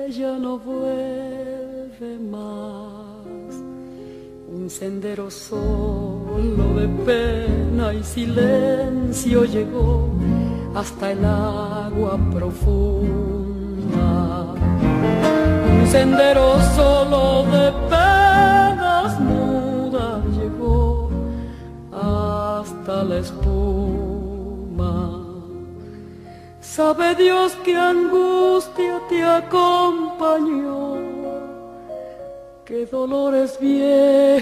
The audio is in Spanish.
ya no vuelve más. Un sendero solo de pena y silencio llegó hasta el agua profunda. Un sendero solo de penas mudas llegó hasta la espuma. Sabe Dios qué angustia te acompañó, qué dolores viejos